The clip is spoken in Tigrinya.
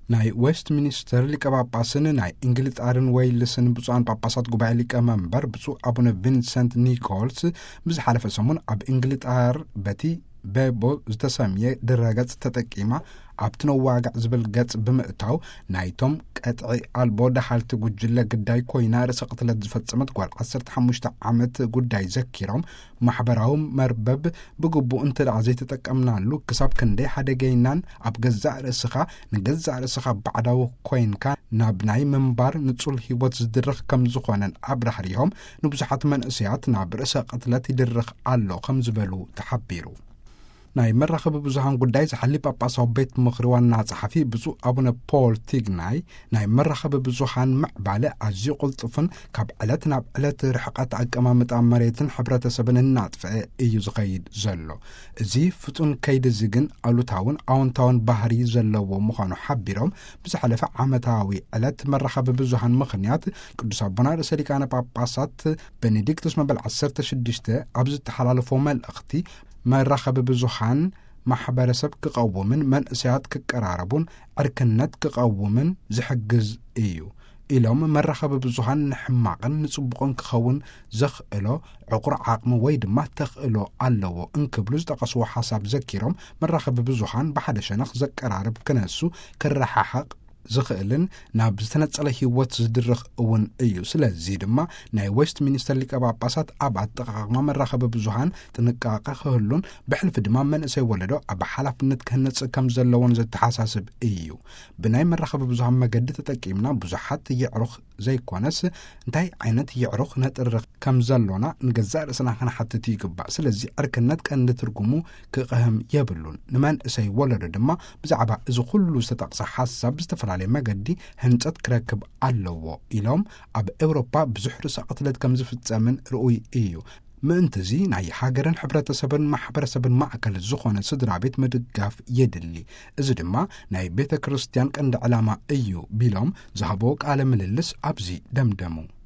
ናይ ዌስትሚኒስተር ሊቀ ጳጳስን ናይ እንግሊጣርን ዌይልስን ብፁዓን ጳጳሳት ጉባኤ ሊቀ መንበር ብፁዕ አቡነ ቪንሰንት ኒኮልስ ብዝሓለፈ ሰሙን ኣብ እንግሊጣር በቲ በቦ ዝተሰምየ ድረገጽ ተጠቂማ ኣብቲ ነዋጋዕ ዝብል ገጽ ብምእታው ናይቶም ቀጥዒ ኣልቦ ዳሓልቲ ጉጅለ ግዳይ ኮይና ርእሰ ቅትለት ዝፈጸመት ጓል 15 ዓመት ጉዳይ ዘኪሮም ማሕበራዊ መርበብ ብግቡእ እንትደኣ ዘይተጠቀምናሉ ክሳብ ክንደይ ሓደገይናን ኣብ ገዛእ ርእስኻ ንገዛእ ርእስኻ ባዕዳዊ ኮይንካ ናብ ናይ ምንባር ንጹል ህይወት ዝድርኽ ከም ዝኾነን ኣብራህሪሆም ንብዙሓት መንእስያት ናብ ርእሰ ቅትለት ይድርኽ ኣሎ ከም ዝበሉ ተሓቢሩ ናይ መራኸቢ ብዙሃን ጉዳይ ዝሓሊ ጳጳሳዊ ቤት ምኽሪ ዋና ጸሓፊ ብፁዕ አቡነ ፖል ቲግናይ ናይ መራኸቢ ብዙሃን ምዕባለ ኣዝዩ ቁልጥፍን ካብ ዕለት ናብ ዕለት ርሕቐት ኣቀማምጣ መሬትን ሕብረተሰብን እናጥፍአ እዩ ዝኸይድ ዘሎ እዚ ፍጹም ከይዲ እዚ ግን ኣሉታውን ኣዎንታውን ባህሪ ዘለዎ ምዃኑ ሓቢሮም ብዝሓለፈ ዓመታዊ ዕለት መራኸቢ ብዙሃን ምኽንያት ቅዱስ ኣቦና ርእሰ ሊቃነ ጳጳሳት ቤኔዲክቶስ መበል 16 ኣብ ዝተሓላለፎ መልእኽቲ መራኸቢ ብዙሃን ማሕበረሰብ ክቐውምን መንእስያት ክቀራረቡን ዕርክነት ክቐውምን ዝሕግዝ እዩ ኢሎም መራኸቢ ብዙሃን ንሕማቕን ንጽቡቕን ክኸውን ዘኽእሎ ዕቑር ዓቕሚ ወይ ድማ ተኽእሎ ኣለዎ እንክብሉ ዝጠቐስዎ ሓሳብ ዘኪሮም መራኸቢ ብዙሃን ብሓደ ሸነኽ ዘቀራርብ ክነሱ ክረሓሓቕ ዝኽእልን ናብ ዝተነጸለ ህይወት ዝድርኽ እውን እዩ ስለዚ ድማ ናይ ዌስትሚኒስተር ሊቀ ጳጳሳት ኣብ ኣጠቓቕማ መራኸቢ ብዙሃን ጥንቃቐ ክህሉን ብሕልፊ ድማ መንእሰይ ወለዶ ኣብ ሓላፍነት ክህነጽ ከም ዘለዎን ዘተሓሳስብ እዩ ብናይ መራኸቢ ብዙሃን መገዲ ተጠቂምና ብዙሓት ይዕሩኽ ዘይኮነስ እንታይ ዓይነት ይዕሩኽ ነጥርኽ ከም ዘሎና ንገዛእ ርእስና ክንሓትት ይግባእ ስለዚ ዕርክነት ቀንዲ ትርጉሙ ክቕህም የብሉን ንመንእሰይ ወለዶ ድማ ብዛዕባ እዚ ኩሉ ዝተጠቕሰ ሓሳብ ዝተፈላለዩ መገዲ ህንጸት ክረክብ ኣለዎ ኢሎም ኣብ ኤውሮፓ ብዙሕ ርእሰ ቅትለት ከም ዝፍጸምን ርኡይ እዩ ምእንቲ እዚ ናይ ሃገርን ሕብረተሰብን ማሕበረሰብን ማእከል ዝኾነ ስድራ ቤት ምድጋፍ የድሊ እዚ ድማ ናይ ቤተ ክርስቲያን ቀንዲ ዕላማ እዩ ቢሎም ዝሃቦ ቃለ ምልልስ ኣብዚ ደምደሙ